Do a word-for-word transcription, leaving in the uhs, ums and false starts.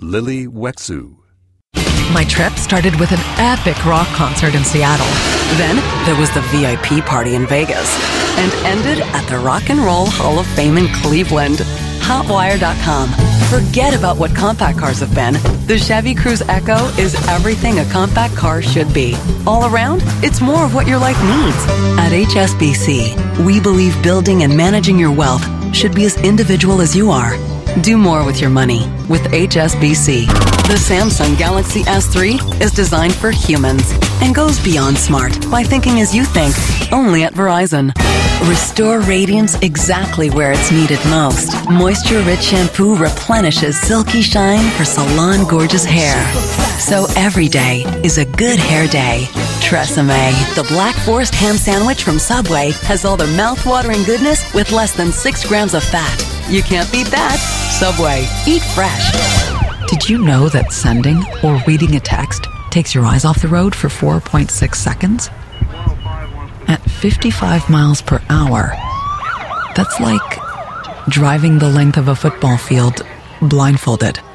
Lily Wexu. My trip started with an epic rock concert in Seattle. Then there was the V I P party in Vegas. And ended at the Rock and Roll Hall of Fame in Cleveland. Hotwire dot com. Forget about what compact cars have been. The Chevy Cruze Echo is everything a compact car should be. All around, it's more of what your life needs. At H S B C, we believe building and managing your wealth should be as individual as you are. Do more with your money with H S B C. The Samsung Galaxy S three is designed for humans and goes beyond smart by thinking as you think, only at Verizon. Restore radiance exactly where it's needed most. Moisture-rich shampoo replenishes silky shine for salon gorgeous hair. So every day is a good hair day. Tresemme, the Black Forest ham sandwich from Subway, has all the mouth-watering goodness with less than six grams of fat. You can't beat that. Subway. Eat fresh. Did you know that sending or reading a text takes your eyes off the road for four point six seconds? At fifty-five miles per hour, that's like driving the length of a football field blindfolded.